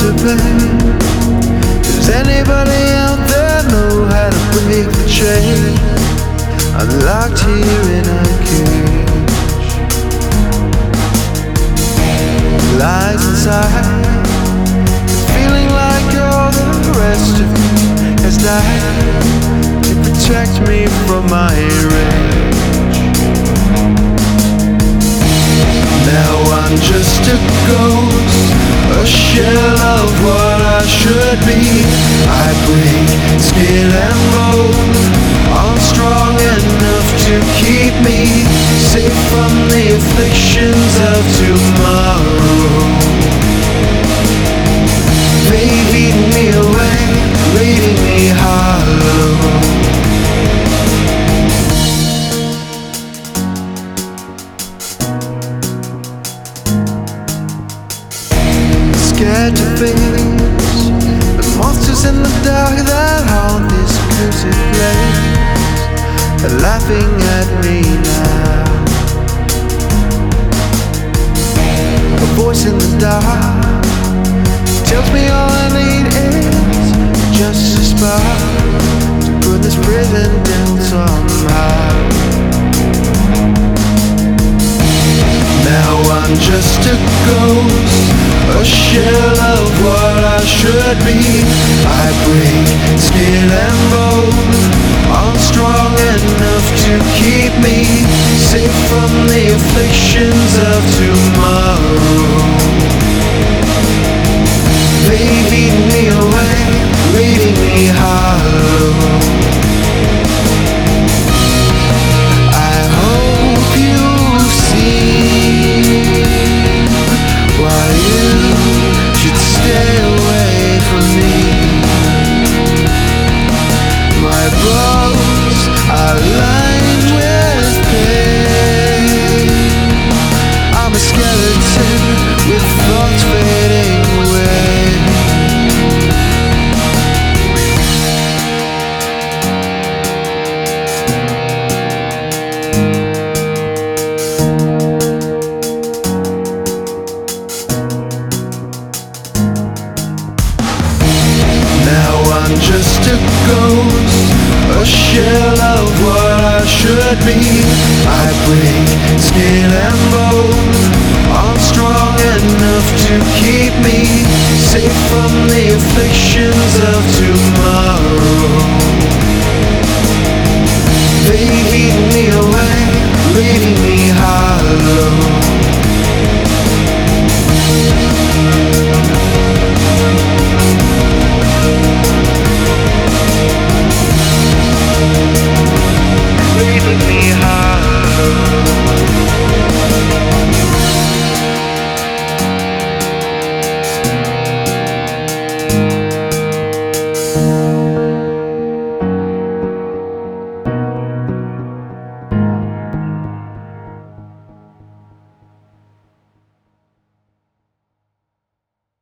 the pain. Does anybody out there know how to break the chain? I'm locked here in a cage. Lies inside, feeling like all the rest of me has died to protect me from my rage. Now I'm just a ghost, a shell of what I should be. I break skin and bone, all strong enough to keep me safe from the afflictions of tomorrow. They've eaten me away, leaving me hollow. Scared to face the monsters in the dark that haunt this cursed place. They're laughing at me now. A voice in the dark tells me all I need is just a spark to put this prison down somehow. Now I'm just a ghost, a shell of what I should be. I break skin and bone, all strong enough to keep me safe from the afflictions of tomorrow. They've eaten me away, leaving me hollow. I hope you see why you should stay away from me. My bones are lined with pain. I'm a skeleton with thoughts fading away. I'm just a ghost, a shell of what I should be. I break skin and bone, all strong enough to keep me safe from the afflictions of tomorrow.